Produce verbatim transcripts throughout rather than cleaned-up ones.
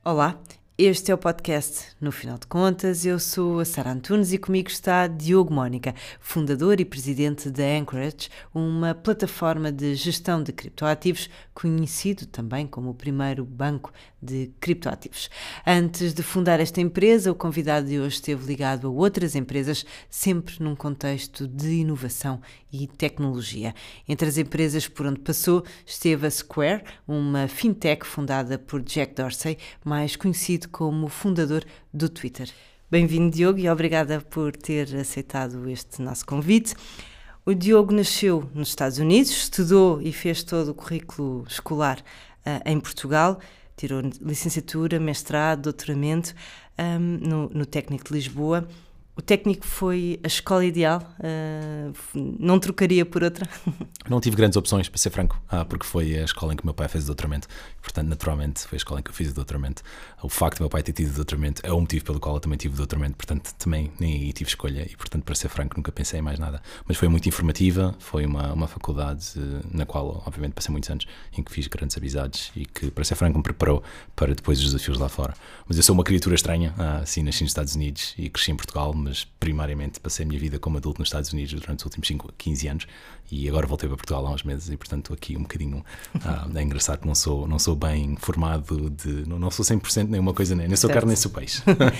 Olá, este é o podcast No Final de Contas. Eu sou a Sara Antunes e comigo está Diogo Mónica, fundador e presidente da Anchorage, uma plataforma de gestão de criptoativos, conhecido também como o primeiro banco de criptoativos. Antes de fundar esta empresa, o convidado de hoje esteve ligado a outras empresas, sempre num contexto de inovação e tecnologia. Entre as empresas por onde passou, esteve a Square, uma fintech fundada por Jack Dorsey, mais conhecido como fundador do Twitter. Bem-vindo, Diogo, e obrigada por ter aceitado este nosso convite. O Diogo nasceu nos Estados Unidos, estudou e fez todo o currículo escolar uh, em Portugal, tirou licenciatura, mestrado, doutoramento um, no, no Técnico de Lisboa. O Técnico foi a escola ideal? Uh, não trocaria por outra? Não tive grandes opções, para ser franco, ah, porque foi a escola em que o meu pai fez o doutoramento. Portanto, naturalmente, foi a escola em que eu fiz o doutoramento. O facto de meu pai ter tido o doutoramento é o motivo pelo qual eu também tive o doutoramento. Portanto, também nem aí tive escolha e, portanto, para ser franco, nunca pensei em mais nada. Mas foi muito informativa, foi uma, uma faculdade na qual, obviamente, passei muitos anos, em que fiz grandes amizades e que, para ser franco, me preparou para depois os desafios lá fora. Mas eu sou uma criatura estranha, ah, assim, nasci nos Estados Unidos e cresci em Portugal, mas primariamente passei a minha vida como adulto nos Estados Unidos durante os últimos cinco, quinze anos e agora voltei para Portugal há uns meses e, portanto, aqui um bocadinho ah, é engraçado que não sou, não sou bem formado, de, não, não sou cem por cento nem uma coisa, nem, nem sou carne nem sou peixe.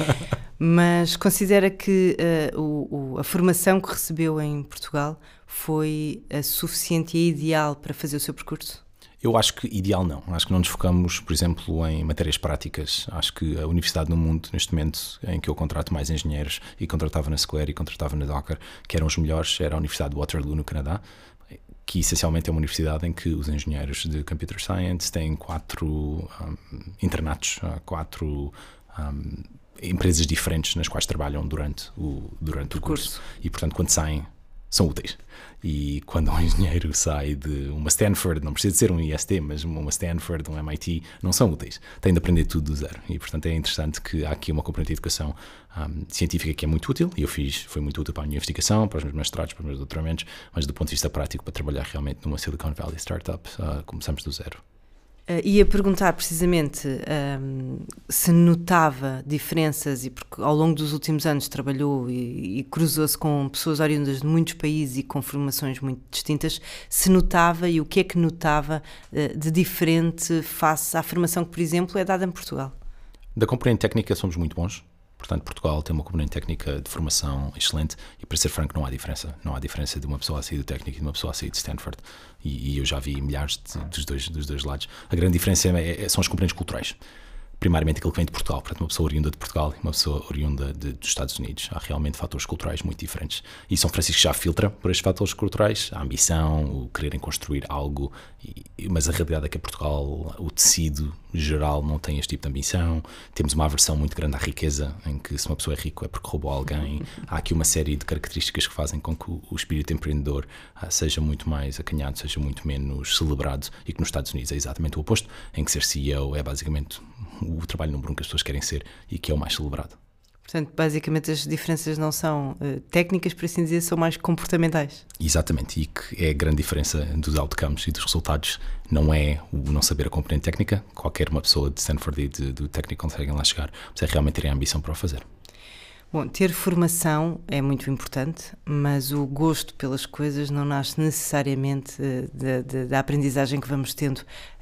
Mas considera que uh, o, o, a formação que recebeu em Portugal foi a suficiente e ideal para fazer o seu percurso? Eu acho que ideal não. Acho que não nos focamos, por exemplo, em matérias práticas. Acho que a universidade no mundo, neste momento, em que eu contrato mais engenheiros e contratava na Square e contratava na Docker, que eram os melhores, era a Universidade de Waterloo, no Canadá, que essencialmente é uma universidade em que os engenheiros de Computer Science têm quatro um, internatos, quatro um, empresas diferentes nas quais trabalham durante o, durante o curso. E, portanto, quando saem, são úteis. E quando um engenheiro sai de uma Stanford, não precisa de ser um I S T, mas uma Stanford, um M I T, não são úteis. Tem de aprender tudo do zero. E, portanto, é interessante que há aqui uma componente de educação um, científica que é muito útil, e eu fiz, foi muito útil para a minha investigação, para os meus mestrados, para os meus doutoramentos, mas do ponto de vista prático, para trabalhar realmente numa Silicon Valley startup, uh, começamos do zero. Uh, ia perguntar precisamente um, se notava diferenças, e porque ao longo dos últimos anos trabalhou e, e cruzou-se com pessoas oriundas de muitos países e com formações muito distintas, se notava e o que é que notava uh, de diferente face à formação que, por exemplo, é dada em Portugal? Da componente técnica somos muito bons. Portanto, Portugal tem uma componente técnica de formação excelente e, para ser franco, não há diferença. Não há diferença de uma pessoa a sair do técnico e de uma pessoa a sair de Stanford. E, e eu já vi milhares de, dos, dois, dos dois lados. A grande diferença é, é, são as componentes culturais. Primariamente aquilo que vem de Portugal, portanto uma pessoa oriunda de Portugal e uma pessoa oriunda de, dos Estados Unidos. Há realmente fatores culturais muito diferentes. E São Francisco já filtra por estes fatores culturais, a ambição, o quererem construir algo, e, mas a realidade é que em Portugal o tecido geral não tem este tipo de ambição. Temos uma aversão muito grande à riqueza, em que se uma pessoa é rico é porque roubou alguém. Há aqui uma série de características que fazem com que o, o espírito empreendedor ah, seja muito mais acanhado, seja muito menos celebrado, e que nos Estados Unidos é exatamente o oposto, em que ser C E O é basicamente o trabalho número um que as pessoas querem ser e que é o mais celebrado. Portanto, basicamente as diferenças não são uh, técnicas, por assim dizer, são mais comportamentais. Exatamente, e que é a grande diferença dos outcomes e dos resultados. Não é o não saber a componente técnica, qualquer uma pessoa de Stanford e de, do técnico consegue lá chegar, mas é realmente ter a ambição para o fazer. Bom, ter formação é muito importante, mas o gosto pelas coisas não nasce necessariamente uh, da, da, da aprendizagem que vamos tendo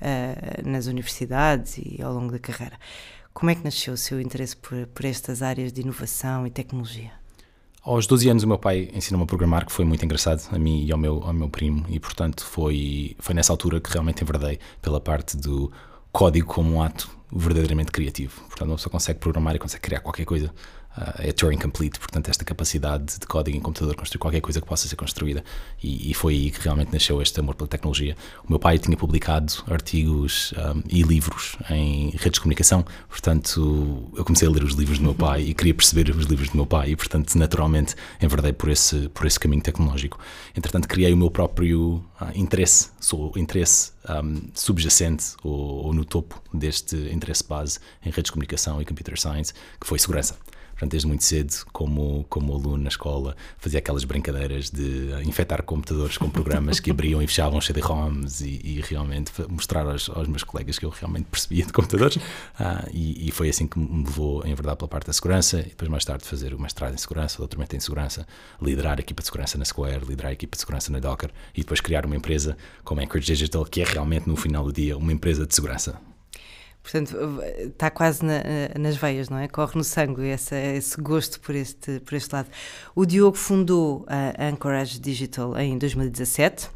uh, nas universidades e ao longo da carreira. Como é que nasceu o seu interesse por, por estas áreas de inovação e tecnologia? Aos doze anos o meu pai ensinou-me a programar, que foi muito engraçado, a mim e ao meu, ao meu primo, e portanto foi, foi nessa altura que realmente enverdei pela parte do código como um ato verdadeiramente criativo. Portanto, uma pessoa consegue programar e consegue criar qualquer coisa. Uh, é Turing Complete, portanto, esta capacidade de código em computador construir qualquer coisa que possa ser construída, e, e foi aí que realmente nasceu este amor pela tecnologia. O meu pai tinha publicado artigos um, e livros em redes de comunicação, portanto eu comecei a ler os livros do meu pai e queria perceber os livros do meu pai e, portanto, naturalmente enverdei por esse, por esse caminho tecnológico. Entretanto, criei o meu próprio uh, interesse, sou interesse um, subjacente ou, ou no topo deste interesse base em redes de comunicação e computer science, que foi segurança. Portanto, desde muito cedo, como, como aluno na escola, fazia aquelas brincadeiras de infectar computadores com programas que abriam e fechavam C D-ROMs e, e realmente mostrar aos, aos meus colegas que eu realmente percebia de computadores. Ah, e, e foi assim que me levou, em verdade, pela parte da segurança, e depois mais tarde fazer o mestrado em segurança, o doutoramento em segurança, liderar a equipa de segurança na Square, liderar a equipa de segurança na Docker e depois criar uma empresa como a Anchorage Digital, que é realmente, no final do dia, uma empresa de segurança. Portanto, está quase na, nas veias, não é? Corre no sangue esse, esse gosto por este, por este lado. O Diogo fundou a Anchorage Digital em dois mil e dezassete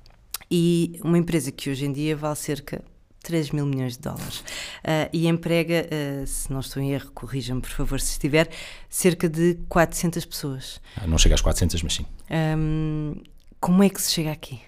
e uma empresa que hoje em dia vale cerca de três mil milhões de dólares uh, e emprega, uh, se não estou em erro, corrija-me por favor se estiver, cerca de quatrocentas pessoas. Não chega às quatrocentas, mas sim. Um, como é que se chega aqui?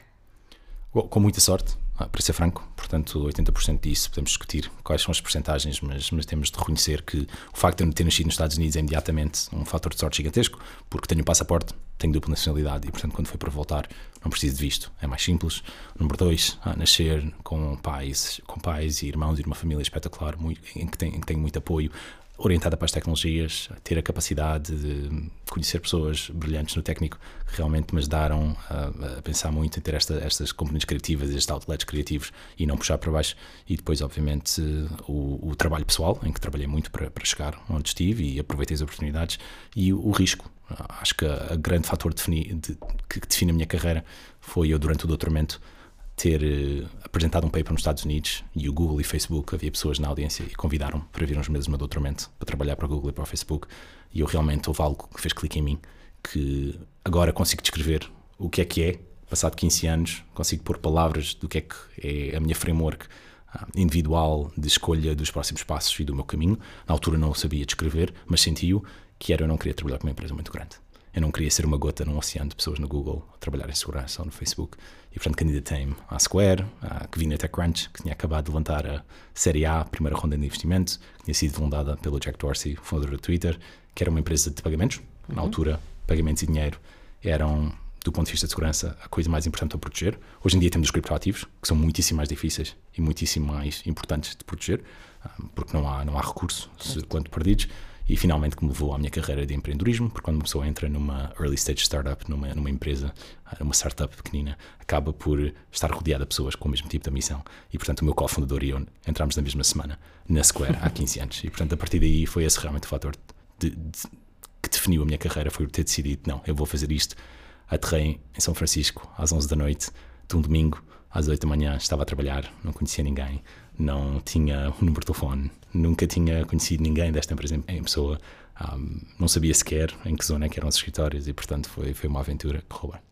Com muita sorte, para ser franco, portanto oitenta por cento disso podemos discutir quais são as percentagens, mas, mas temos de reconhecer que o facto de eu ter nascido nos Estados Unidos é imediatamente um fator de sorte gigantesco, porque tenho um passaporte, tenho dupla nacionalidade e portanto quando foi para voltar não preciso de visto, é mais simples. Número dois, nascer com pais, com pais e irmãos e uma família espetacular, muito, em, que tem, em que tenho muito apoio, orientada para as tecnologias, ter a capacidade de conhecer pessoas brilhantes no técnico que realmente me ajudaram a, a pensar muito em ter esta, estas componentes criativas, estes outlets criativos e não puxar para baixo. E depois, obviamente, o, o trabalho pessoal, em que trabalhei muito para, para chegar onde estive e aproveitei as oportunidades, e o, o risco. Acho que a, a grande fator defini, de, que define a minha carreira foi eu, durante o doutoramento, ter uh, apresentado um paper nos Estados Unidos e o Google e Facebook, havia pessoas na audiência e convidaram para vir uns meses do meu doutoramento para trabalhar para o Google e para o Facebook, e eu realmente houve algo que fez clique em mim, que agora consigo descrever o que é que é, passado quinze anos, consigo pôr palavras do que é que é a minha framework uh, individual de escolha dos próximos passos e do meu caminho. Na altura não o sabia descrever, mas senti-o, que era eu não queria trabalhar com uma empresa muito grande. Eu não queria ser uma gota num oceano de pessoas no Google a trabalhar em segurança ou no Facebook. E, portanto, candidatei-me à Square, que vi na TechCrunch, que tinha acabado de levantar a Série A, a primeira ronda de investimento, que tinha sido fundada pelo Jack Dorsey, fundador do Twitter, que era uma empresa de pagamentos. Uhum. Na altura, pagamentos e dinheiro eram, do ponto de vista de segurança, a coisa mais importante a proteger. Hoje em dia temos os criptoativos, que são muitíssimo mais difíceis e muitíssimo mais importantes de proteger, porque não há, não há recurso quanto perdidos. E finalmente que me levou à minha carreira de empreendedorismo, porque quando uma pessoa entra numa early stage startup, numa, numa empresa, numa startup pequenina, acaba por estar rodeada de pessoas com o mesmo tipo de missão. E portanto o meu cofundador e eu entramos na mesma semana na Square há quinze anos. E portanto a partir daí foi esse realmente o fator de, de, que definiu a minha carreira, foi ter decidido, não, eu vou fazer isto. Aterrei em São Francisco às onze da noite de um domingo, às oito da manhã estava a trabalhar, não conhecia ninguém, não tinha um número de telefone, nunca tinha conhecido ninguém desta empresa em, em pessoa, um, não sabia sequer em que zona é que eram os escritórios e, portanto, foi, foi uma aventura que correu bem.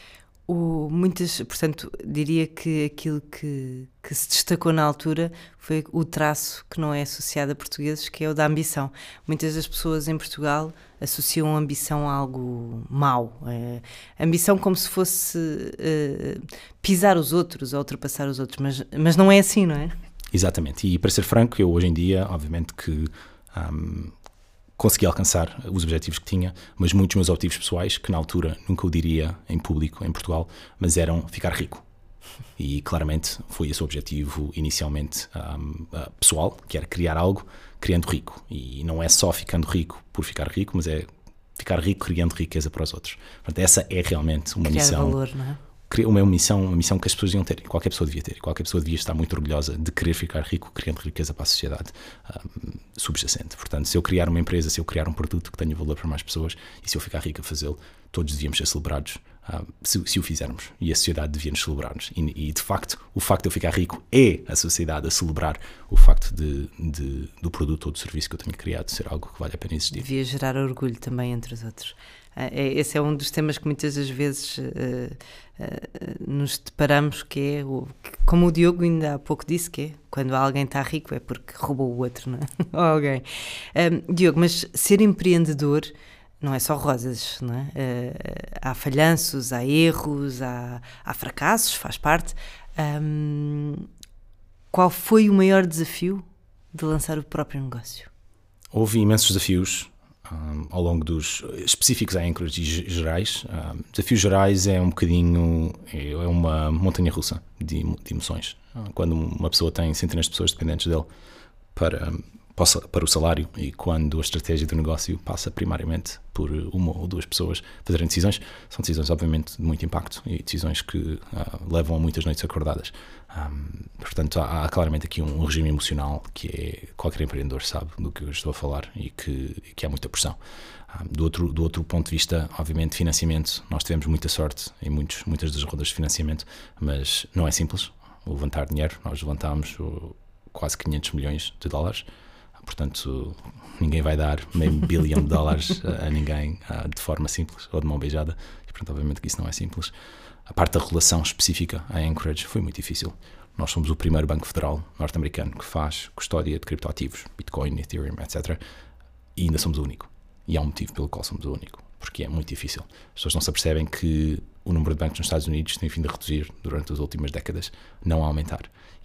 O, muitas, portanto, diria que aquilo que, que se destacou na altura foi o traço que não é associado a portugueses, que é o da ambição. Muitas das pessoas em Portugal associam a ambição a algo mau. É, ambição como se fosse uh, pisar os outros ou ultrapassar os outros, mas, mas não é assim, não é? Exatamente, e para ser franco, eu hoje em dia, obviamente que um, consegui alcançar os objetivos que tinha, mas muitos dos meus objetivos pessoais, que na altura nunca o diria em público em Portugal, mas eram ficar rico. E claramente foi esse o objetivo inicialmente um, pessoal, que era criar algo criando rico. E não é só ficando rico por ficar rico, mas é ficar rico criando riqueza para os outros. Portanto, essa é realmente uma criar missão. Valor, não é? Uma missão, uma missão que as pessoas deviam ter, qualquer pessoa devia ter, qualquer pessoa devia estar muito orgulhosa de querer ficar rico, criando riqueza para a sociedade um, subjacente. Portanto, se eu criar uma empresa, se eu criar um produto que tenha valor para mais pessoas e se eu ficar rico a fazê-lo, todos devíamos ser celebrados uh, se, se o fizermos, e a sociedade devia nos celebrar-nos. E, e de facto, o facto de eu ficar rico é a sociedade a celebrar o facto de, de, do produto ou do serviço que eu tenho criado ser algo que vale a pena existir. Devia gerar orgulho também entre os outros. Esse é um dos temas que muitas das vezes uh, uh, nos deparamos, que é, o, como o Diogo ainda há pouco disse, que é quando alguém está rico é porque roubou o outro, não é? Ou alguém. Um, Diogo, mas ser empreendedor não é só rosas, não é? Uh, há falhanços, há erros, há, há fracassos, faz parte. Um, qual foi o maior desafio de lançar o próprio negócio? Houve imensos desafios. Um, ao longo dos específicos a Anchorage e gerais. Um, desafios gerais é um bocadinho, é, é uma montanha-russa de, de emoções. Um, quando uma pessoa tem centenas de pessoas dependentes dele para, para o salário, e quando a estratégia do negócio passa primariamente por uma ou duas pessoas fazerem decisões, são decisões obviamente de muito impacto e decisões que uh, levam a muitas noites acordadas. Um, portanto, há, há claramente aqui um, um regime emocional que é, qualquer empreendedor sabe do que eu estou a falar, e que, que há muita pressão. Um, do, outro, do outro ponto de vista, obviamente, financiamento, nós tivemos muita sorte em muitos, muitas das rodas de financiamento, mas não é simples levantar dinheiro. Nós levantámos uh, quase quinhentos milhões de dólares. Portanto, ninguém vai dar meio bilhão de dólares a, a ninguém a, de forma simples ou de mão beijada. E, portanto, obviamente que isso não é simples. A parte da relação específica à Anchorage foi muito difícil. Nós somos o primeiro banco federal norte-americano que faz custódia de criptoativos, Bitcoin, Ethereum, etcétera. E ainda somos o único. E há um motivo pelo qual somos o único. Porque é muito difícil. As pessoas não se apercebem que o número de bancos nos Estados Unidos tem vindo a reduzir durante as últimas décadas, não a aumentar.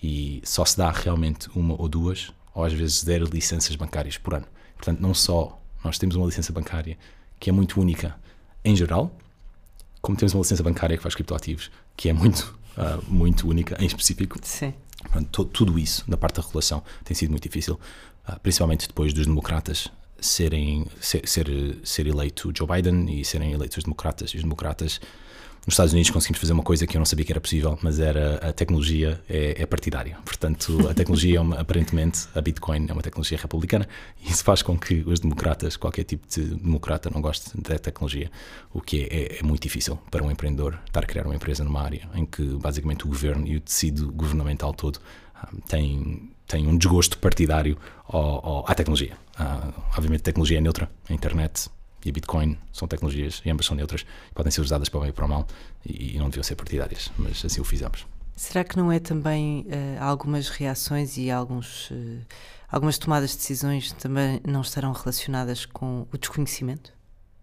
E só se dá realmente uma ou duas, ou às vezes zero licenças bancárias por ano. Portanto, não só nós temos uma licença bancária que é muito única em geral, como temos uma licença bancária que faz criptoativos que é muito, uh, muito única em específico. Sim. Portanto, tudo isso, na parte da regulação, tem sido muito difícil, uh, principalmente depois dos democratas serem, ser, ser, ser eleito Joe Biden e serem eleitos os democratas. E os democratas, nos Estados Unidos, conseguimos fazer uma coisa que eu não sabia que era possível, mas era a tecnologia é, é partidária. Portanto, a tecnologia, é uma, aparentemente, a Bitcoin é uma tecnologia republicana, e isso faz com que os democratas, qualquer tipo de democrata, não goste da tecnologia, o que é, é, é muito difícil para um empreendedor estar a criar uma empresa numa área em que, basicamente, o governo e o tecido governamental todo um, tem, tem um desgosto partidário ao, ao, à tecnologia. Uh, obviamente, a tecnologia é neutra, a internet e a Bitcoin são tecnologias, e ambas são neutras, podem ser usadas para o bem e para o mal, e, e não deviam ser partidárias, mas assim o fizemos. Será que não é também uh, algumas reações e alguns, uh, algumas tomadas de decisões também não estarão relacionadas com o desconhecimento?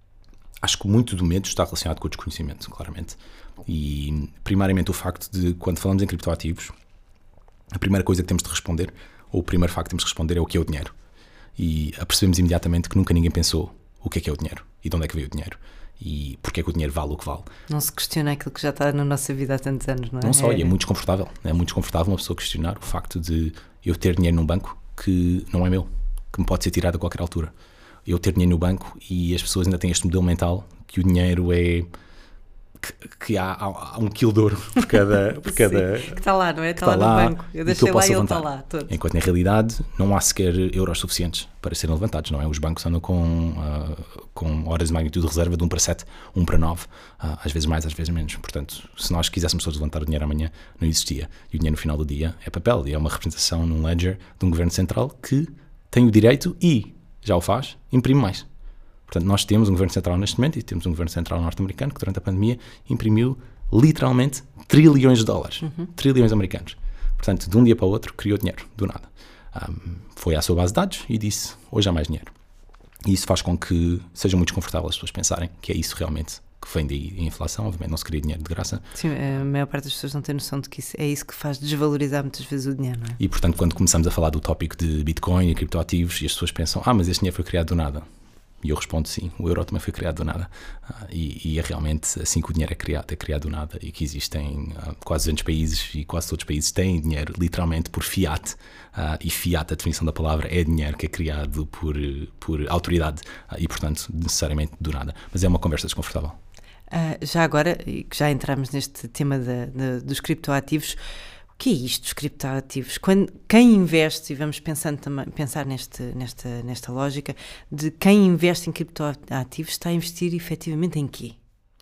Acho que muito do medo está relacionado com o desconhecimento, claramente. E primariamente o facto de, quando falamos em criptoativos, a primeira coisa que temos de responder, ou o primeiro facto que temos de responder, é o que é o dinheiro. E apercebemos imediatamente que nunca ninguém pensou o que é que é o dinheiro e de onde é que veio o dinheiro e porque é que o dinheiro vale o que vale. Não se questiona aquilo que já está na nossa vida há tantos anos, não é? Não só, é... e é muito desconfortável. É muito desconfortável uma pessoa questionar o facto de eu ter dinheiro num banco que não é meu, que me pode ser tirado a qualquer altura. Eu ter dinheiro no banco e as pessoas ainda têm este modelo mental que o dinheiro é... que, que há, há, há um quilo de ouro por cada... Por cada Sim, que está lá, não é? Está, está lá, lá no banco. Eu deixei lá e ele está lá. Todo. Enquanto na realidade não há sequer euros suficientes para serem levantados, não é? Os bancos andam com, uh, com horas de magnitude de reserva de um para sete, um para nove, uh, às vezes mais, às vezes menos. Portanto, se nós quiséssemos todos levantar o dinheiro amanhã, não existia. E o dinheiro no final do dia é papel, e é uma representação num ledger de um governo central que tem o direito, e já o faz, imprime mais. Portanto, nós temos um governo central neste momento, e temos um governo central norte-americano que durante a pandemia imprimiu literalmente trilhões de dólares, uhum. trilhões americanos. Portanto, de um dia para o outro, criou dinheiro, do nada. Um, foi à sua base de dados e disse, hoje há mais dinheiro. E isso faz com que seja muito desconfortável as pessoas pensarem que é isso realmente que vem daí a inflação. Obviamente não se cria dinheiro de graça. Sim, a maior parte das pessoas não tem noção de que isso, é isso que faz desvalorizar muitas vezes o dinheiro, não é? E, portanto, quando começamos a falar do tópico de Bitcoin e criptoativos, e as pessoas pensam, ah, mas este dinheiro foi criado do nada. E eu respondo sim, o euro também foi criado do nada. Uh, e, e é realmente assim que o dinheiro é criado, é criado do nada, e que existem uh, quase duzentos países, e quase todos os países têm dinheiro literalmente por fiat, uh, e fiat, a definição da palavra, é dinheiro que é criado por, por autoridade, uh, e portanto necessariamente do nada. Mas é uma conversa desconfortável. Uh, já agora, e que já entramos neste tema da, da, dos criptoativos, o que é isto dos criptoativos? Quando, quem investe, e vamos pensando também, pensar neste, nesta, nesta lógica, de quem investe em criptoativos está a investir efetivamente em quê?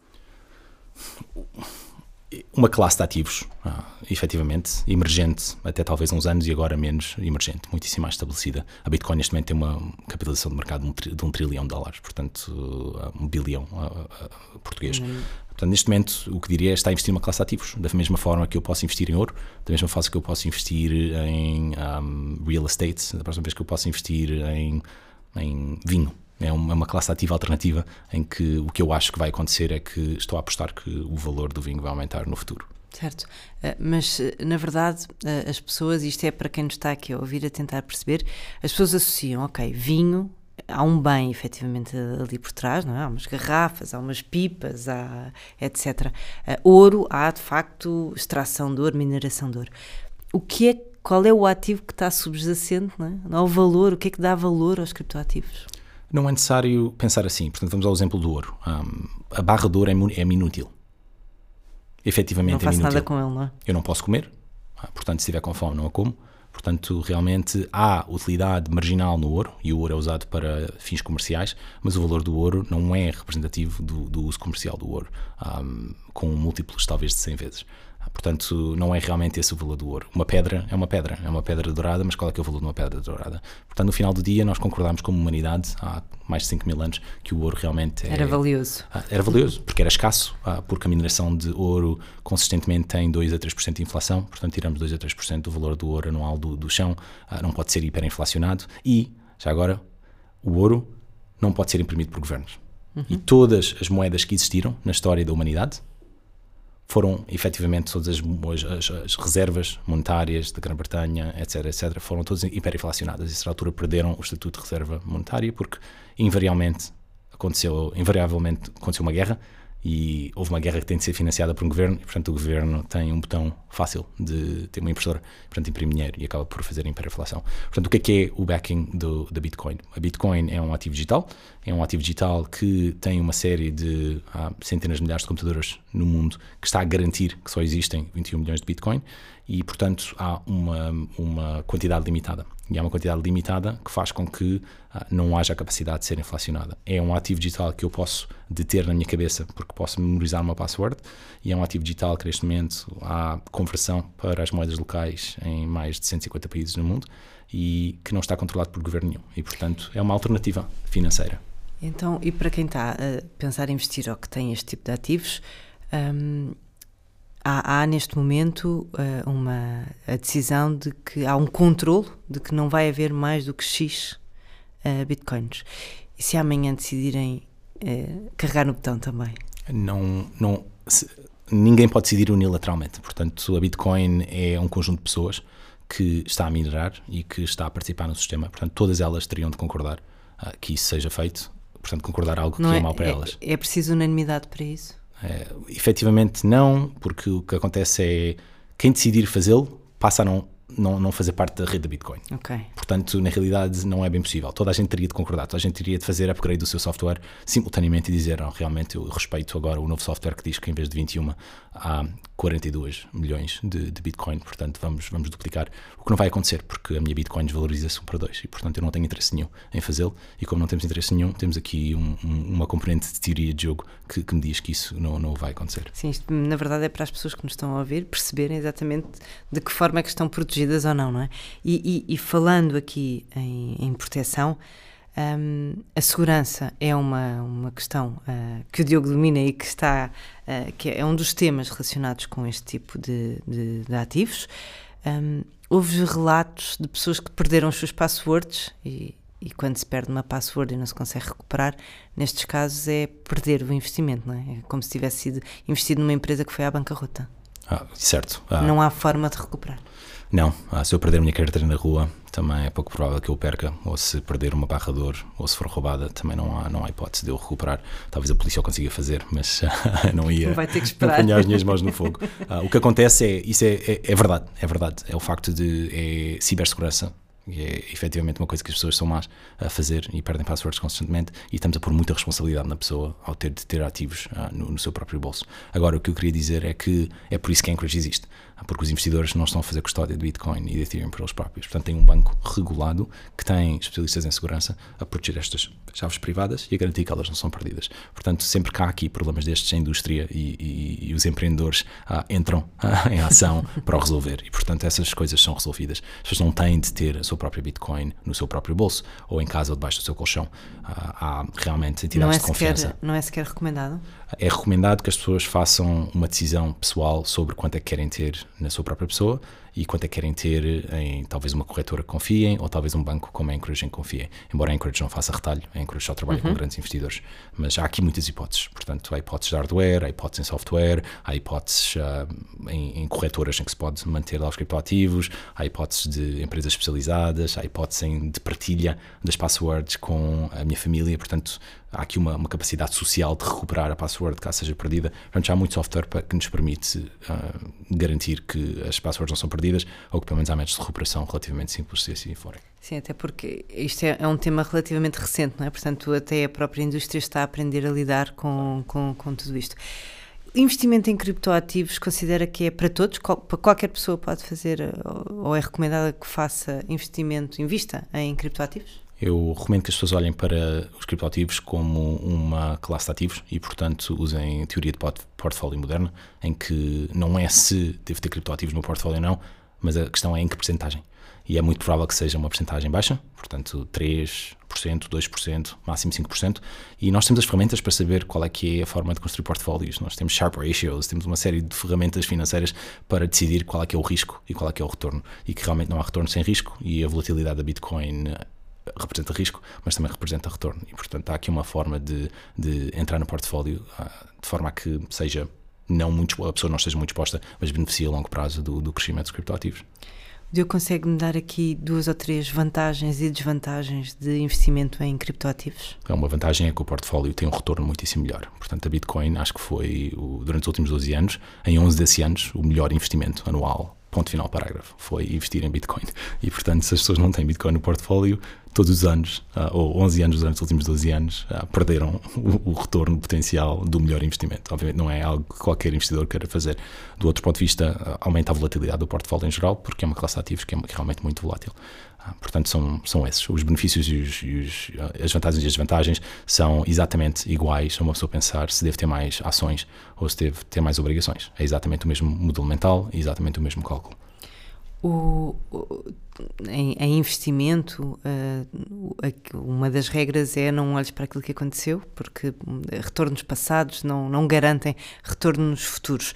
Uma classe de ativos, ah, efetivamente, emergente, até talvez há uns anos, e agora menos emergente, muitíssimo mais estabelecida. A Bitcoin neste momento tem uma capitalização de mercado de um, tri, de um trilhão de dólares, portanto, um bilhão uh, uh, português. Hum. Portanto, neste momento, o que diria é está a investir numa classe de ativos, da mesma forma que eu posso investir em ouro, da mesma forma que eu posso investir em um, real estate, da próxima vez que eu posso investir em, em vinho. É uma, uma classe ativa alternativa em que o que eu acho que vai acontecer é que estou a apostar que o valor do vinho vai aumentar no futuro. Certo, uh, mas na verdade uh, as pessoas, isto é para quem nos está aqui a ouvir a tentar perceber, as pessoas associam, ok, vinho, há um bem efetivamente ali por trás, não é? Há umas garrafas, há umas pipas, há etcétera. Uh, ouro, há de facto extração de ouro, mineração de ouro. O que é qual é o ativo que está subjacente, não é? Não é o valor, o que é que dá valor aos criptoativos? Não é necessário pensar assim. Portanto, vamos ao exemplo do ouro. Um, a barra de ouro é, é minútil. Efetivamente não faço é minútil. nada com ele, não é? Eu não posso comer, portanto, se estiver com fome, não a como. Portanto, realmente há utilidade marginal no ouro, e o ouro é usado para fins comerciais, mas o valor do ouro não é representativo do, do uso comercial do ouro, um, com múltiplos talvez de cem vezes. Portanto, não é realmente esse o valor do ouro. Uma pedra é uma pedra, é uma pedra dourada, mas qual é que é o valor de uma pedra dourada? Portanto, no final do dia, nós concordámos como humanidade, há mais de cinco mil anos, que o ouro realmente é, era valioso. Era valioso, porque era escasso, porque a mineração de ouro consistentemente tem dois a três por cento de inflação, portanto, tiramos dois a três por cento do valor do ouro anual do, do chão, não pode ser hiperinflacionado e, já agora, o ouro não pode ser imprimido por governos. Uhum. E todas as moedas que existiram na história da humanidade foram, efetivamente, todas as, as, as reservas monetárias da Grã-Bretanha, etc, etc, foram todas hiperinflacionadas. E, a certa altura, perderam o estatuto de reserva monetária porque, invariavelmente, aconteceu, invariavelmente, aconteceu uma guerra e houve uma guerra que tem de ser financiada por um governo e, portanto, o governo tem um botão fácil de ter uma impressora, portanto, imprime dinheiro e acaba por fazer a hiperinflação. Portanto, o que é que é o backing do, da Bitcoin? A Bitcoin é um ativo digital, é um ativo digital que tem uma série de ah, centenas de milhares de computadores no mundo que está a garantir que só existem vinte e um milhões de Bitcoin e, portanto, há uma, uma quantidade limitada. E há uma quantidade limitada que faz com que ah, não haja a capacidade de ser inflacionada. É um ativo digital que eu posso deter na minha cabeça porque posso memorizar uma password e é um ativo digital que, neste momento, há conversão para as moedas locais em mais de cento e cinquenta países no mundo e que não está controlado por governo nenhum. E, portanto, é uma alternativa financeira. Então, e para quem está a pensar em investir ou que tem este tipo de ativos, hum, há, há neste momento uh, uma, a decisão de que há um controlo de que não vai haver mais do que X uh, bitcoins. E se amanhã decidirem uh, carregar no botão também? Não, não, se, ninguém pode decidir unilateralmente. Portanto, a Bitcoin é um conjunto de pessoas que está a minerar e que está a participar no sistema. Portanto, todas elas teriam de concordar uh, que isso seja feito. Portanto, concordar algo não que é, é mau para é, elas. É preciso unanimidade para isso? É, efetivamente não, porque o que acontece é quem decidir fazê-lo passa a não, não, não fazer parte da rede da Bitcoin. Okay. Portanto, na realidade não é bem possível. Toda a gente teria de concordar, toda a gente teria de fazer upgrade do seu software simultaneamente e dizer, oh, realmente eu respeito agora o novo software que diz que em vez de vinte e um há quarenta e dois milhões de, de Bitcoin, portanto vamos, vamos duplicar, o que não vai acontecer porque a minha Bitcoin desvaloriza-se um para dois e portanto eu não tenho interesse nenhum em fazê-lo e como não temos interesse nenhum, temos aqui um, um, uma componente de teoria de jogo que, que me diz que isso não, não vai acontecer. Sim, isto na verdade é para as pessoas que nos estão a ouvir perceberem exatamente de que forma é que estão protegidas ou não, não é? E, e, e falando aqui em, em proteção, Um, a segurança é uma, uma questão uh, que o Diogo domina e que está uh, que é um dos temas relacionados com este tipo de, de, de ativos. Um, houve relatos de pessoas que perderam as suas passwords e, e quando se perde uma password e não se consegue recuperar, nestes casos é perder o investimento, não é? É como se tivesse sido investido numa empresa que foi à bancarrota. Ah, certo. Ah. Não há forma de recuperar. Não, ah, se eu perder a minha carteira na rua, também é pouco provável que eu perca, ou se perder uma barra de ouro, ou se for roubada, também não há, não há hipótese de eu recuperar. Talvez a polícia o consiga fazer, mas não ia Vai ter que esperar. Não ponhar as minhas mãos no fogo. Ah, o que acontece é, isso é, é, é verdade, é verdade, é o facto de é cibersegurança. E é efetivamente uma coisa que as pessoas são más a fazer e perdem passwords constantemente e estamos a pôr muita responsabilidade na pessoa ao ter de ter ativos uh, no, no seu próprio bolso. Agora, o que eu queria dizer é que é por isso que a Anchorage existe, porque os investidores não estão a fazer custódia de Bitcoin e de Ethereum por eles próprios. Portanto, tem um banco regulado que tem especialistas em segurança a proteger estas chaves privadas e a garantir que elas não são perdidas. Portanto, sempre que há aqui problemas destes, a indústria e, e, e os empreendedores uh, entram uh, em ação para o resolver e, portanto, essas coisas são resolvidas. As pessoas não têm de ter a sua própria Bitcoin no seu próprio bolso ou em casa ou debaixo do seu colchão. Há, há realmente entidades não é de confiança. Sequer, não é sequer recomendado? É recomendado que as pessoas façam uma decisão pessoal sobre quanto é que querem ter na sua própria pessoa e quanto é que querem ter em talvez uma corretora que confiem ou talvez um banco como a Anchorage em que confiem. Embora a Anchorage não faça retalho, a Anchorage só trabalha uhum. com grandes investidores. Mas há aqui muitas hipóteses. Portanto, há hipóteses de hardware, há hipóteses em software, há hipóteses uh, em, em corretoras em que se pode manter lá os criptoativos, há hipóteses de empresas especializadas, descentralizadas, há a hipótese de partilha das passwords com a minha família, portanto há aqui uma, uma capacidade social de recuperar a password caso seja perdida. Portanto, já há muito software para, que nos permite uh, garantir que as passwords não são perdidas, ou que pelo menos há métodos de recuperação relativamente simples se assim forem. Sim, até porque isto é, é um tema relativamente recente, não é? Portanto, até a própria indústria está a aprender a lidar com, com, com tudo isto. Investimento em criptoativos considera que é para todos? Qualquer pessoa pode fazer, ou é recomendada que faça investimento, invista em criptoativos? Eu recomendo que as pessoas olhem para os criptoativos como uma classe de ativos e, portanto, usem teoria de portfólio moderna, em que não é se devo ter criptoativos no portfólio ou não, mas a questão é em que percentagem. E é muito provável que seja uma percentagem baixa, portanto três por cento, dois por cento, máximo cinco por cento, e nós temos as ferramentas para saber qual é que é a forma de construir portfólios. Nós temos Sharpe Ratios, temos uma série de ferramentas financeiras para decidir qual é que é o risco e qual é que é o retorno, e que realmente não há retorno sem risco, e a volatilidade da Bitcoin representa risco, mas também representa retorno, e portanto há aqui uma forma de, de entrar no portfólio de forma a que seja não muito, a pessoa não esteja muito exposta, mas beneficie a longo prazo do, do crescimento dos criptoativos. Diogo, consegue-me dar aqui duas ou três vantagens e desvantagens de investimento em criptoativos? Uma vantagem é que o portfólio tem um retorno muitíssimo melhor. Portanto, a Bitcoin acho que foi, o, durante os últimos doze anos, em onze desses anos, o melhor investimento anual, ponto final parágrafo, foi investir em Bitcoin. E, portanto, se as pessoas não têm Bitcoin no portfólio, todos os anos, ou onze anos durante os últimos doze anos, perderam o, o retorno potencial do melhor investimento. Obviamente não é algo que qualquer investidor queira fazer. Do outro ponto de vista, aumenta a volatilidade do portfólio em geral, porque é uma classe de ativos que é realmente muito volátil. Portanto, são, são esses. Os benefícios e, os, e os, as vantagens e as desvantagens são exatamente iguais a uma pessoa pensar se deve ter mais ações ou se deve ter mais obrigações. É exatamente o mesmo modelo mental e exatamente o mesmo cálculo. O, o, em, em investimento, uh, uma das regras é não olhes para aquilo que aconteceu, porque retornos passados não, não garantem retornos futuros.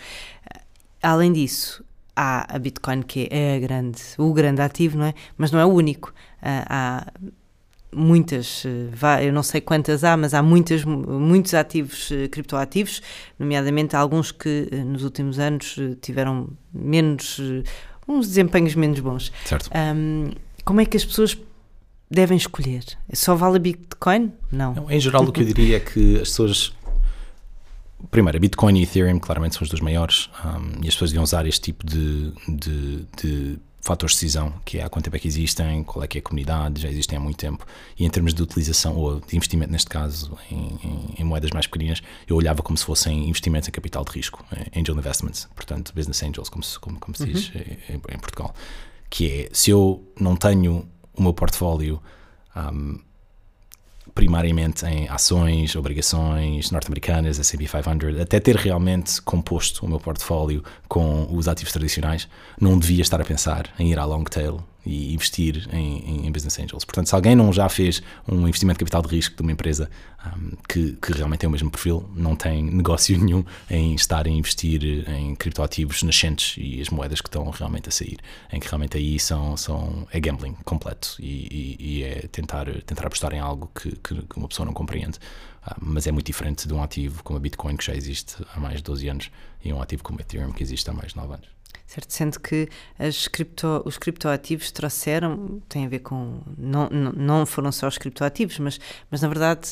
Além disso, há a Bitcoin, que é a grande, o grande ativo, não é? Mas não é o único. Uh, há muitas, eu não sei quantas há, mas há muitas, muitos ativos, criptoativos, nomeadamente alguns que nos últimos anos tiveram menos, uns desempenhos menos bons. Certo. Um, como é que as pessoas devem escolher? Só vale a Bitcoin? Não. Não, em geral, o que eu diria é que as pessoas... Primeiro, a Bitcoin e Ethereum claramente são os dois maiores, um, e as pessoas deviam usar este tipo de, de, de fatores de decisão, que é há quanto tempo é que existem, qual é que é a comunidade, já existem há muito tempo, e em termos de utilização, ou de investimento neste caso, em, em, em moedas mais pequeninas, eu olhava como se fossem investimentos em capital de risco, angel investments, portanto business angels, como se, como, como se diz uhum. em, em Portugal, que é, se eu não tenho o meu portfólio um, primariamente em ações, obrigações norte-americanas, S and P quinhentos, até ter realmente composto o meu portfólio com os ativos tradicionais, não devia estar a pensar em ir à long tail e investir em, em business angels. Portanto, se alguém não já fez um investimento de capital de risco de uma empresa um, que, que realmente tem o mesmo perfil, não tem negócio nenhum em estar a investir em criptoativos nascentes e as moedas que estão realmente a sair, em que realmente aí são, são, é gambling completo e, e, e é tentar, tentar apostar em algo que, que, que uma pessoa não compreende. Uh, mas é muito diferente de um ativo como a Bitcoin, que já existe há mais de doze anos, e um ativo como a Ethereum, que existe há mais de nove anos. Certo, sendo que as cripto, os criptoativos trouxeram, tem a ver com, não, não, não foram só os criptoativos, mas, mas na verdade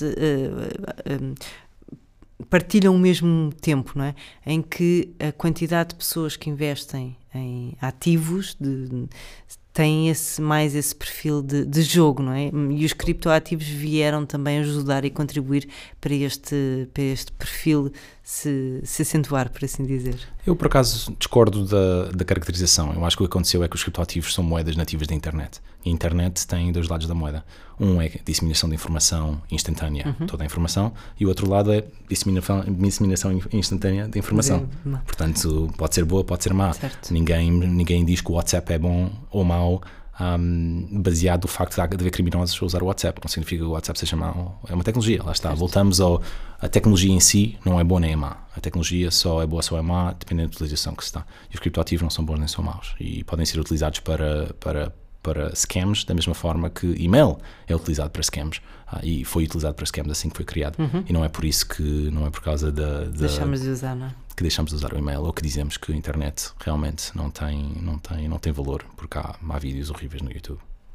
uh, uh, partilham o mesmo tempo, não é? Em que a quantidade de pessoas que investem em ativos de, tem esse, mais esse perfil de, de jogo, não é? E os criptoativos vieram também ajudar e contribuir para este, para este perfil se, se acentuar, por assim dizer. Eu, por acaso, discordo da, da caracterização. Eu acho que o que aconteceu é que os criptoativos são moedas nativas da internet. E a internet tem dois lados da moeda. Um é a disseminação de informação instantânea, uhum. toda a informação, e o outro lado é disseminação, disseminação instantânea de informação. É, portanto, pode ser boa, pode ser má. Ninguém, ninguém diz que o WhatsApp é bom ou mau um, baseado no facto de haver criminosos a usar o WhatsApp. Não significa que o WhatsApp seja mau. É uma tecnologia, lá está. Certo. Voltamos ao... A tecnologia em si não é boa nem é má. A tecnologia só é boa, só é má, dependendo da utilização que se dá. E os criptoativos não são bons nem são maus. E podem ser utilizados para... para para scams, da mesma forma que e-mail é utilizado para scams, ah, e foi utilizado para scams assim que foi criado, uhum. e não é por isso que, não é por causa da... da deixamos de usar, não é? Que deixamos de usar o e-mail, ou que dizemos que a internet realmente não tem, não tem, não tem valor, porque há, há vídeos horríveis no YouTube.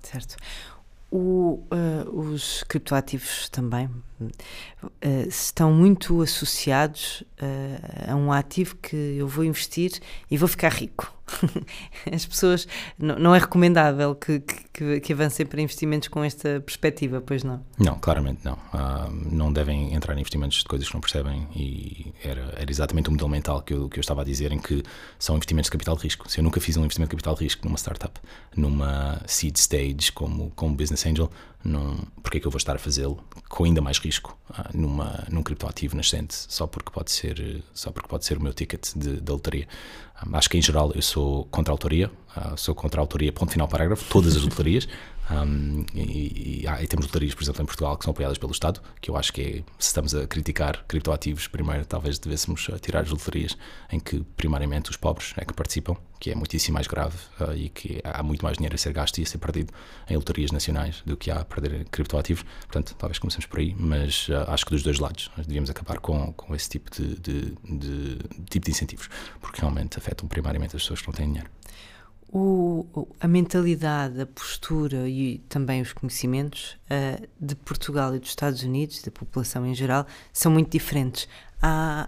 Certo. O, uh, os criptoativos também uh, estão muito associados uh, a um ativo que eu vou investir e vou ficar rico. As pessoas, não, não é recomendável que, que, que avancem para investimentos com esta perspectiva, pois não? Não, claramente não. Uh, não devem entrar em investimentos de coisas que não percebem, e era, era exatamente o modelo mental que eu, que eu estava a dizer, em que são investimentos de capital de risco. Se eu nunca fiz um investimento de capital de risco numa startup, numa seed stage como, como business angel, não, porque é que eu vou estar a fazê-lo com ainda mais risco uh, numa, num criptoativo nascente, só porque pode ser, só porque pode ser o meu ticket de, de lotaria. Um, acho que em geral eu sou contra a lotaria, uh, sou contra a lotaria, ponto final, parágrafo, todas as lotarias. Um, e, e, e temos lotarias, por exemplo, em Portugal, que são apoiadas pelo Estado, que eu acho que é, se estamos a criticar criptoativos, primeiro talvez devêssemos tirar as lotarias em que primariamente os pobres é que participam, que é muitíssimo mais grave, uh, e que há muito mais dinheiro a ser gasto e a ser perdido em lotarias nacionais do que há a perder em criptoativos. Portanto, talvez comecemos por aí, mas uh, acho que dos dois lados nós devíamos acabar com, com esse tipo de, de, de, de, tipo de incentivos, porque realmente afetam primariamente as pessoas que não têm dinheiro. O, a mentalidade, a postura e também os conhecimentos uh, de Portugal e dos Estados Unidos, da população em geral, são muito diferentes. Há,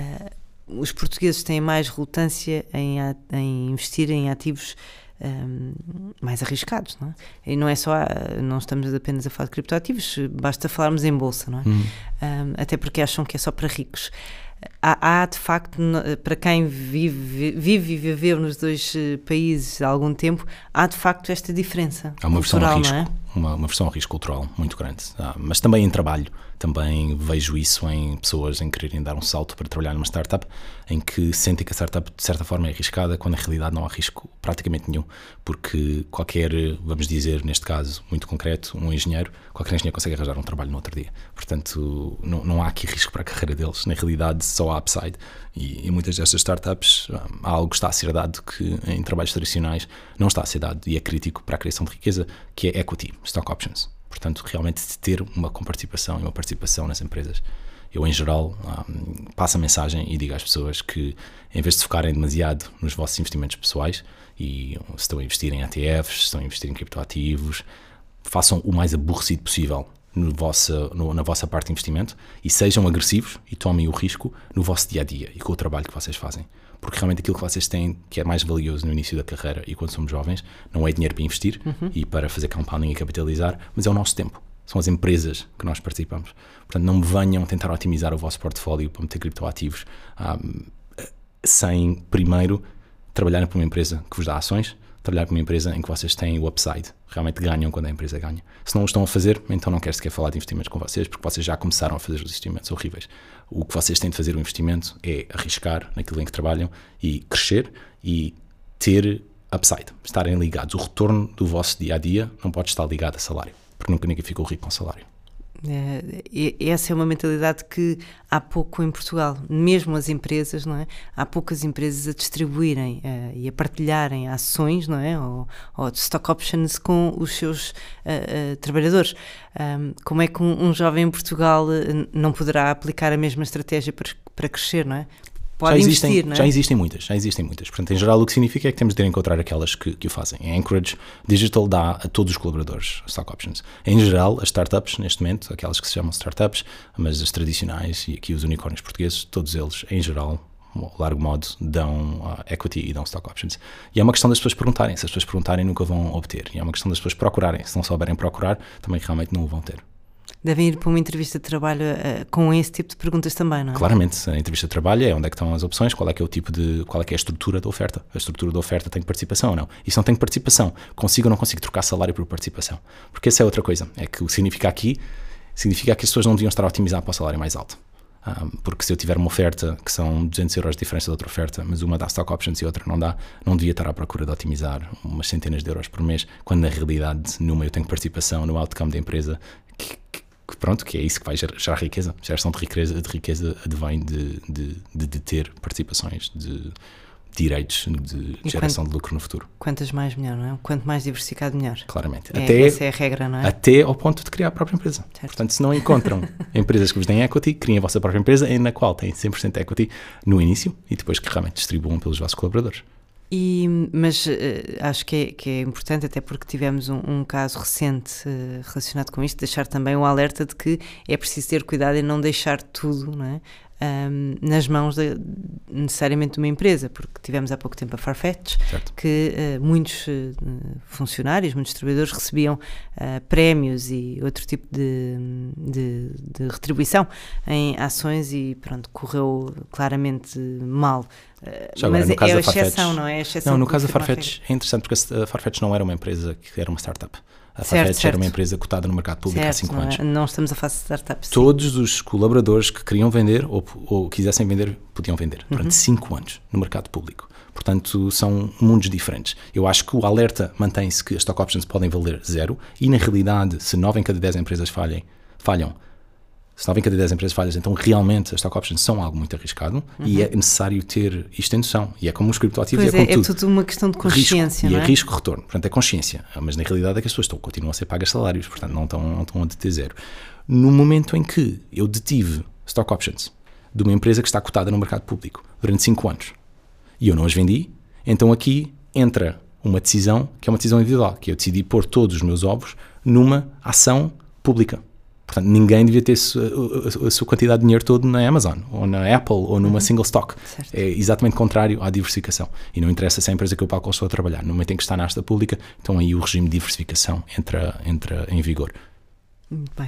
uh, os portugueses têm mais relutância em, em investir em ativos um, mais arriscados, não é? E não é só, não estamos apenas a falar de criptoativos, basta falarmos em bolsa, não é? Hum. Um, até porque acham que é só para ricos. Há, há, de facto, para quem vive, vive e viveu nos dois países há algum tempo, há de facto esta diferença. Há uma cultural, versão a risco, não é? uma, uma versão a risco cultural muito grande, ah, mas também em trabalho. Também vejo isso em pessoas em quererem dar um salto para trabalhar numa startup, em que sentem que a startup de certa forma é arriscada, quando na realidade não há risco praticamente nenhum, porque qualquer, vamos dizer, neste caso muito concreto, um engenheiro, qualquer engenheiro consegue arranjar um trabalho no outro dia. Portanto, não, não há aqui risco para a carreira deles, na realidade só há upside, e em muitas destas startups há algo que está a ser dado que em trabalhos tradicionais não está a ser dado, e é crítico para a criação de riqueza, que é equity, stock options. Portanto, realmente ter uma comparticipação e uma participação nas empresas. Eu, em geral, um, passo a mensagem e digo às pessoas que, em vez de se focarem demasiado nos vossos investimentos pessoais, e se estão a investir em E T Fs, se estão a investir em criptoativos, façam o mais aborrecido possível no vossa, no, na vossa parte de investimento, e sejam agressivos e tomem o risco no vosso dia-a-dia e com o trabalho que vocês fazem. Porque realmente aquilo que vocês têm, que é mais valioso no início da carreira e quando somos jovens, não é dinheiro para investir uhum. e para fazer compounding e capitalizar, mas é o nosso tempo. São as empresas que nós participamos. Portanto, não me venham tentar otimizar o vosso portfólio para meter criptoativos um, sem, primeiro, trabalharem para uma empresa que vos dá ações, trabalhar para uma empresa em que vocês têm o upside, realmente ganham quando a empresa ganha. Se não o estão a fazer, então não quero sequer falar de investimentos com vocês, porque vocês já começaram a fazer os investimentos horríveis. O que vocês têm de fazer o investimento é arriscar naquilo em que trabalham e crescer e ter upside, estarem ligados. O retorno do vosso dia-a-dia não pode estar ligado a salário, porque nunca ninguém ficou rico com salário. É, essa é uma mentalidade que há pouco em Portugal, mesmo as empresas, não é? Há poucas empresas a distribuírem uh, e a partilharem ações, não é? Ou, ou stock options com os seus uh, uh, trabalhadores. Um, como é que um, um jovem em Portugal uh, não poderá aplicar a mesma estratégia para, para crescer, não é? Pode já existem, investir, não é? Já existem muitas, já existem muitas. Portanto, em geral, o que significa é que temos de encontrar aquelas que, que o fazem. A Anchorage Digital dá a todos os colaboradores stock options. Em geral, as startups, neste momento, aquelas que se chamam startups, mas as tradicionais e aqui os unicórnios portugueses, todos eles, em geral, a largo modo, dão uh, equity e dão stock options. E é uma questão das pessoas perguntarem. Se as pessoas perguntarem, nunca vão obter. E é uma questão das pessoas procurarem. Se não souberem procurar, também realmente não o vão ter. Devem ir para uma entrevista de trabalho uh, com esse tipo de perguntas também, não é? Claramente, a entrevista de trabalho é onde é que estão as opções, qual é que é o tipo de, qual é que é a estrutura da oferta. A estrutura da oferta tem participação ou não? E se não tem participação, consigo ou não consigo trocar salário por participação? Porque essa é outra coisa, é que o que significa aqui, significa que as pessoas não deviam estar a otimizar para o salário mais alto. Um, porque se eu tiver uma oferta que são duzentos euros de diferença da outra oferta, mas uma dá stock options e outra não dá, não devia estar à procura de otimizar umas centenas de euros por mês, quando na realidade numa eu tenho participação no outcome da empresa, que, que Que pronto, que é isso que vai gerar, gerar riqueza. A geração de riqueza, de riqueza advém de, de, de, de ter participações, de direitos de e geração quanto, de lucro no futuro. Quantas mais melhor, não é? Quanto mais diversificado, melhor. Claramente. É, até, essa é a regra, não é? Até ao ponto de criar a própria empresa. Certo. Portanto, se não encontram empresas que vos deem equity, criem a vossa própria empresa, na qual têm cem por cento de equity no início e depois que realmente distribuam pelos vossos colaboradores. E, mas uh, acho que é, que é importante, até porque tivemos um, um caso recente uh, relacionado com isto, deixar também um alerta de que é preciso ter cuidado em não deixar tudo, não é? Um, nas mãos de, necessariamente de uma empresa, porque tivemos há pouco tempo a Farfetch, certo. que uh, muitos uh, funcionários, muitos trabalhadores recebiam uh, prémios e outro tipo de, de, de retribuição em ações e pronto, correu claramente mal. Uh, agora, mas no é, caso é a da Farfetch, exceção, não é? A exceção não, no caso da Farfetch é interessante porque a Farfetch não era uma empresa que era uma startup. A certo, Farfetch certo. era uma empresa cotada no mercado público certo, há cinco não anos. É, não estamos a falar de startups. Todos os colaboradores que queriam vender ou, ou quisessem vender, podiam vender durante cinco uhum. anos no mercado público. Portanto, são mundos diferentes. Eu acho que o alerta mantém-se que as stock options podem valer zero e, na realidade, se nove em cada dez empresas falhem, falham, se nove em cada dez empresas falham, então realmente as stock options são algo muito arriscado uhum. e é necessário ter isto em noção. E é como os criptoativos, pois é, é como é, tudo. É tudo uma questão de consciência, risco, não é? E é risco-retorno. Portanto, é consciência. Mas, na realidade, é que as pessoas estão, continuam a ser pagas salários, portanto, não estão, não estão a deter zero. No momento em que eu detive stock options de uma empresa que está cotada no mercado público durante cinco anos e eu não as vendi, então aqui entra uma decisão que é uma decisão individual, que eu decidi pôr todos os meus ovos numa ação pública. Portanto, ninguém devia ter a sua quantidade de dinheiro todo na Amazon, ou na Apple, ou numa uhum. single stock. Certo. É exatamente contrário à diversificação. E não interessa se é a empresa que eu pago estou a trabalhar. No momento em que está na asta pública, então aí o regime de diversificação entra, entra em vigor. Muito bem.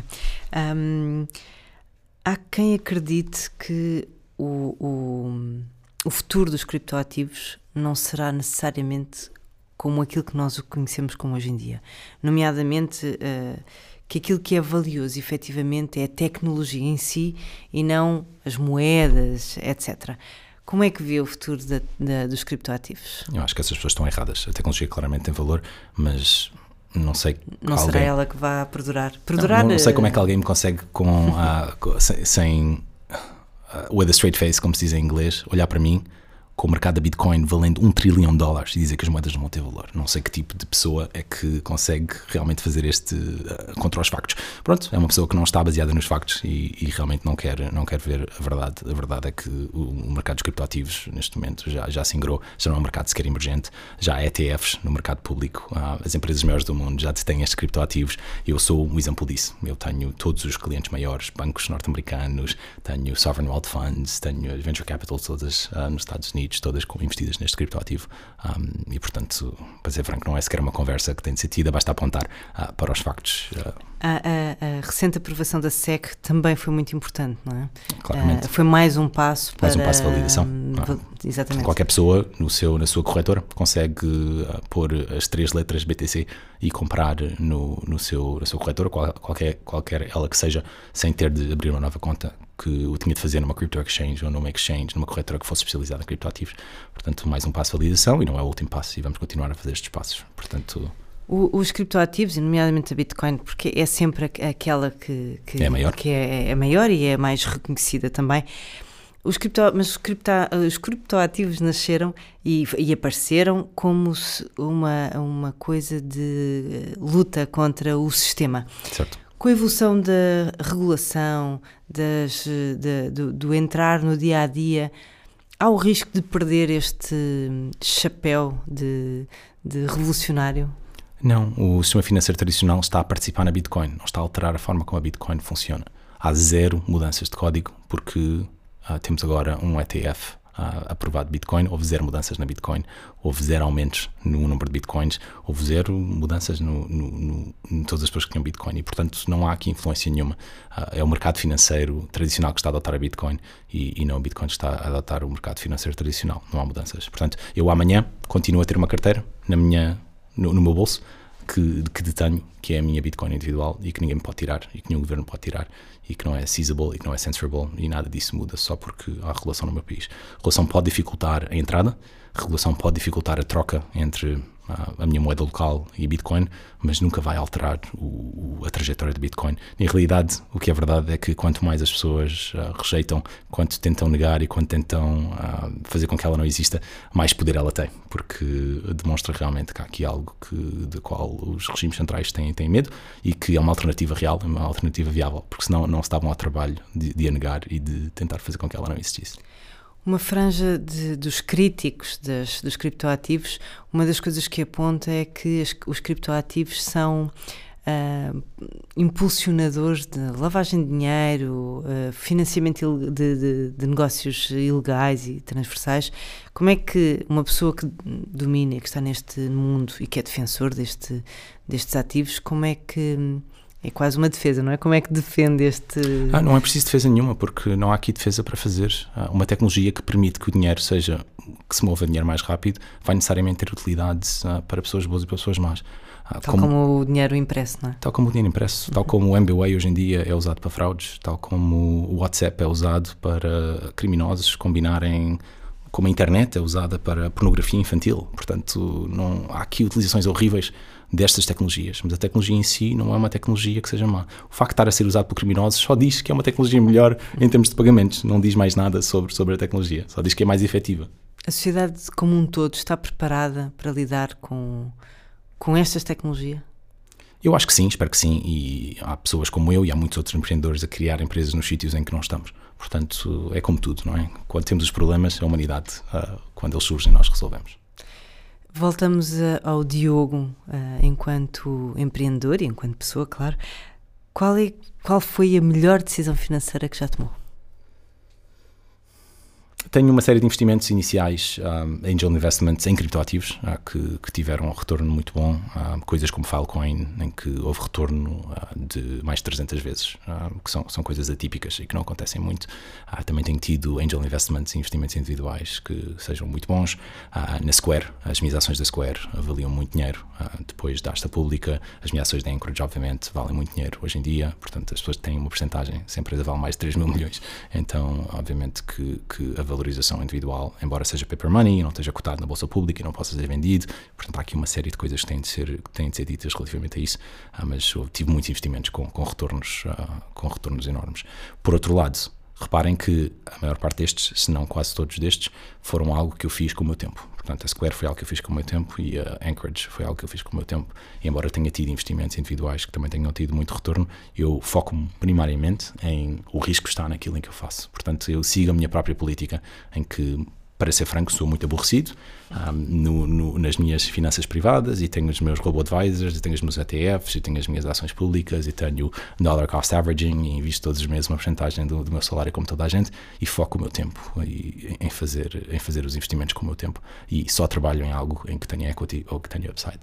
Um, há quem acredite que o, o, o futuro dos criptoativos não será necessariamente como aquilo que nós o conhecemos como hoje em dia. Nomeadamente... Uh, que aquilo que é valioso, efetivamente, é a tecnologia em si e não as moedas, etcétera. Como é que vê o futuro da, da, dos criptoativos? Eu acho que essas pessoas estão erradas. A tecnologia claramente tem valor, mas não sei... Não alguém... será ela que vai perdurar? perdurar não, não sei como é que alguém me consegue, com a, sem, sem uh, with a straight face, como se diz em inglês, olhar para mim com o mercado da Bitcoin valendo um trilhão de dólares e dizer que as moedas não vão ter valor. Não sei que tipo de pessoa é que consegue realmente fazer este uh, contra os factos. Pronto, é uma pessoa que não está baseada nos factos e, e realmente não quer, não quer ver a verdade. A verdade é que o, o mercado dos criptoativos neste momento já, já se ingrou, já não é um mercado sequer emergente, já há E T Fs no mercado público, uh, as empresas maiores do mundo já têm estes criptoativos e eu sou um exemplo disso. Eu tenho todos os clientes maiores, bancos norte-americanos, tenho sovereign wealth funds, tenho venture capital todas uh, nos Estados Unidos, todas investidas neste criptoativo um, e portanto, para ser franco, não é sequer uma conversa que tem de ser tida, basta apontar uh, para os factos. Uh. A, a, a recente aprovação da S E C também foi muito importante, não é? Claramente. Uh, foi mais um passo para... Mais um passo de validação. Um, uh, exatamente. Qualquer pessoa no seu, na sua corretora consegue uh, pôr as três letras B T C e comprar no, no seu, na sua corretora, qual, qualquer, qualquer ela que seja, sem ter de abrir uma nova conta, que o tinha de fazer numa crypto exchange ou numa exchange, numa corretora que fosse especializada em criptoativos. Portanto, mais um passo de validação e não é o último passo e vamos continuar a fazer estes passos. Portanto... O, os criptoativos, e nomeadamente a Bitcoin, porque é sempre aquela que, que, é, maior. que é, é maior e é mais reconhecida também. Os cripto, mas os, cripto, os criptoativos nasceram e, e apareceram como uma, uma coisa de luta contra o sistema. Certo. Com a evolução da regulação, das, de, do, do entrar no dia-a-dia, há o risco de perder este chapéu de, de revolucionário? Não, o sistema financeiro tradicional está a participar na Bitcoin, não está a alterar a forma como a Bitcoin funciona. Há zero mudanças de código, porque uh, temos agora um E T F uh, aprovado de Bitcoin, houve zero mudanças na Bitcoin, houve zero aumentos no número de Bitcoins, houve zero mudanças no, no, no, em todas as pessoas que tinham Bitcoin e, portanto, não há aqui influência nenhuma. Uh, é o mercado financeiro tradicional que está a adotar a Bitcoin e, e não o Bitcoin que está a adotar o mercado financeiro tradicional. Não há mudanças. Portanto, eu amanhã continuo a ter uma carteira na minha... No, no meu bolso, que, que detenho, que é a minha Bitcoin individual e que ninguém me pode tirar e que nenhum governo pode tirar e que não é seizable e que não é censorable e nada disso muda só porque há regulação no meu país. A regulação pode dificultar a entrada, a regulação pode dificultar a troca entre a, a minha moeda local e Bitcoin, mas nunca vai alterar o, a trajetória de Bitcoin. Na realidade, o que é verdade é que quanto mais as pessoas uh, rejeitam, quanto tentam negar e quanto tentam uh, fazer com que ela não exista, mais poder ela tem, porque demonstra realmente que há aqui algo que, de qual os regimes centrais têm, têm medo e que é uma alternativa real, uma alternativa viável, porque senão não estavam ao trabalho de, de a negar e de tentar fazer com que ela não existisse. Uma franja de, dos críticos das, dos criptoativos, uma das coisas que aponta é que as, os criptoativos são uh, impulsionadores de lavagem de dinheiro, uh, financiamento de, de, de negócios ilegais e transversais. Como é que uma pessoa que domina, que está neste mundo e que é defensor deste, destes ativos, como é que... É quase uma defesa, não é? Como é que defende este... Ah, não é preciso defesa nenhuma, porque não há aqui defesa para fazer. Ah, uma tecnologia que permite que o dinheiro seja, que se mova dinheiro mais rápido, vai necessariamente ter utilidade ah, para pessoas boas e para pessoas más. Ah, tal como, como o dinheiro impresso, não é? Tal como o dinheiro impresso, uhum. Tal como o M B W A hoje em dia é usado para fraudes, tal como o WhatsApp é usado para criminosos combinarem, como a internet é usada para pornografia infantil. Portanto, não, há aqui utilizações horríveis destas tecnologias, mas a tecnologia em si não é uma tecnologia que seja má. O facto de estar a ser usado por criminosos só diz que é uma tecnologia melhor em termos de pagamentos, não diz mais nada sobre, sobre a tecnologia, só diz que é mais efetiva. A sociedade como um todo está preparada para lidar com, com estas tecnologias? Eu acho que sim, espero que sim, e há pessoas como eu e há muitos outros empreendedores a criar empresas nos sítios em que não estamos. Portanto, é como tudo, não é? Quando temos os problemas, a humanidade, uh, quando eles surgem, nós resolvemos. Voltamos ao Diogo uh, enquanto empreendedor e enquanto pessoa, claro. Qual, é, qual foi a melhor decisão financeira que já tomou? Tenho uma série de investimentos iniciais, um, angel investments em criptoativos, uh, que, que tiveram um retorno muito bom, uh, coisas como Filecoin, em que houve retorno uh, de mais de trezentas vezes, uh, que são, são coisas atípicas e que não acontecem muito. Uh, também tenho tido angel investments em investimentos individuais que sejam muito bons. Uh, na Square, as minhas ações da Square valiam muito dinheiro, uh, depois da asta pública, as minhas ações da Anchorage, obviamente, valem muito dinheiro hoje em dia, portanto as pessoas têm uma porcentagem, se a empresa vale mais de três mil milhões, então obviamente que, que a valorização individual, embora seja paper money, não esteja cotado na bolsa pública e não possa ser vendido, portanto há aqui uma série de coisas que têm de ser, que têm de ser ditas relativamente a isso, ah, mas eu tive muitos investimentos com, com, retornos, ah, com retornos enormes. Por outro lado, reparem que a maior parte destes, se não quase todos destes, foram algo que eu fiz com o meu tempo. Portanto, a Square foi algo que eu fiz com o meu tempo e a Anchorage foi algo que eu fiz com o meu tempo. E embora tenha tido investimentos individuais que também tenham tido muito retorno, eu foco-me primariamente em o risco que está naquilo em que eu faço. Portanto, eu sigo a minha própria política em que, para ser franco, sou muito aborrecido um, no, no, nas minhas finanças privadas e tenho os meus robo-advisors, e tenho os meus E T Fs, e tenho as minhas ações públicas, e tenho dollar cost averaging, e invisto todos os meses uma porcentagem do, do meu salário como toda a gente, e foco o meu tempo e, em, fazer, em fazer os investimentos com o meu tempo, e só trabalho em algo em que tenha equity ou que tenha upside.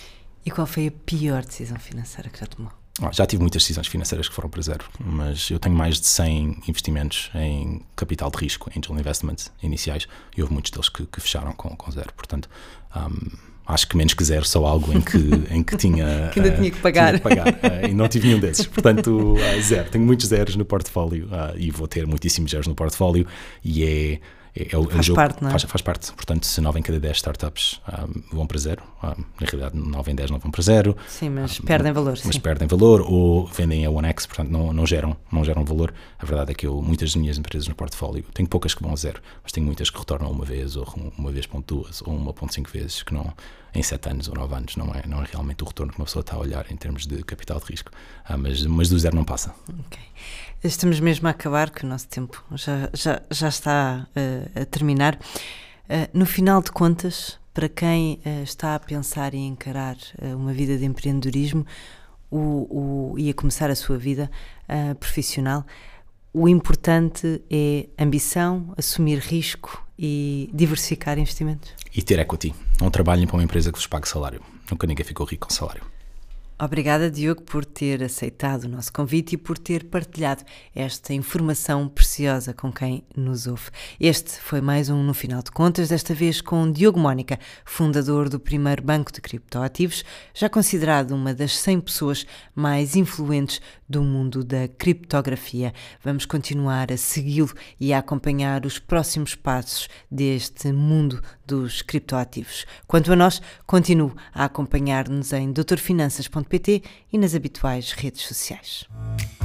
E qual foi a pior decisão financeira que já tomou? Já tive muitas decisões financeiras que foram para zero, mas eu tenho mais de cem investimentos em capital de risco, angel investments iniciais, e houve muitos deles que, que fecharam com, com zero. Portanto, um, acho que menos que zero, só algo em que, em que tinha que ainda uh, tinha que pagar, tinha que pagar uh, e não tive nenhum desses. Portanto, uh, zero. Tenho muitos zeros no portfólio uh, e vou ter muitíssimos zeros no portfólio, e é. É, é o, faz jogo, parte, não é? Faz, faz parte. Portanto, se nove em cada dez startups um, vão para zero, um, na realidade nove em dez não vão para zero. Sim, mas um, perdem valor. Mas sim. perdem valor ou vendem a one X, portanto não, não, geram, não geram valor. A verdade é que eu, muitas das minhas empresas no portfólio, tenho poucas que vão a zero, mas tenho muitas que retornam uma vez, ou uma vez ponto duas, ou uma ponto cinco vezes, que não, em sete anos ou nove anos, não é, não é realmente o retorno que uma pessoa está a olhar em termos de capital de risco. Ah, mas, mas do zero não passa. Ok. Estamos mesmo a acabar, que o nosso tempo já, já, já está uh, a terminar. Uh, no final de contas, para quem uh, está a pensar em encarar uh, uma vida de empreendedorismo o, o, e a começar a sua vida uh, profissional, o importante é ambição, assumir risco e diversificar investimentos. E ter equity. Não trabalhem para uma empresa que vos pague salário. Nunca ninguém ficou rico com salário. Obrigada, Diogo, por ter aceitado o nosso convite e por ter partilhado esta informação preciosa com quem nos ouve. Este foi mais um No Final de Contas, desta vez com Diogo Mónica, fundador do primeiro banco de criptoativos, já considerado uma das cem pessoas mais influentes do mundo da criptografia. Vamos continuar a segui-lo e a acompanhar os próximos passos deste mundo dos criptoativos. Quanto a nós, continuo a acompanhar-nos em doutor finanças ponto pt e nas habituais redes sociais.